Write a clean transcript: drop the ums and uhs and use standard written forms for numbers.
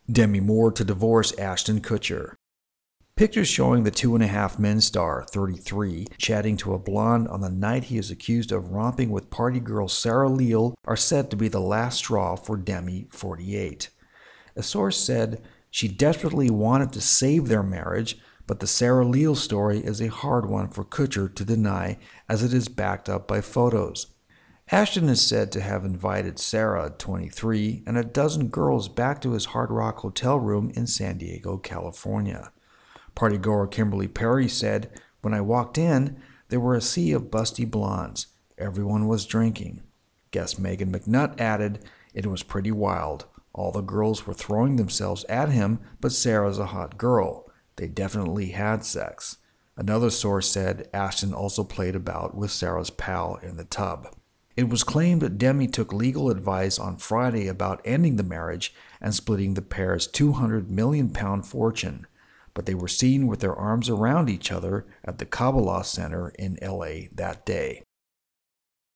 Demi Moore to divorce Ashton Kutcher. Pictures showing the Two and a Half Men star, 33, chatting to a blonde on the night he is accused of romping with party girl Sarah Leal are said to be the last straw for Demi, 48. A source said she desperately wanted to save their marriage, but the Sarah Leal story is a hard one for Kutcher to deny as it is backed up by photos. Ashton is said to have invited Sarah, 23, and a dozen girls back to his Hard Rock hotel room in San Diego, California. Partygoer Kimberly Perry said, "When I walked in, there were a sea of busty blondes. Everyone was drinking." Guest Megan McNutt added, "It was pretty wild. All the girls were throwing themselves at him, but Sarah's a hot girl. They definitely had sex." Another source said Ashton also played about with Sarah's pal in the tub. It was claimed that Demi took legal advice on Friday about ending the marriage and splitting the pair's £200 million fortune, but they were seen with their arms around each other at the Kabbalah Center in LA that day.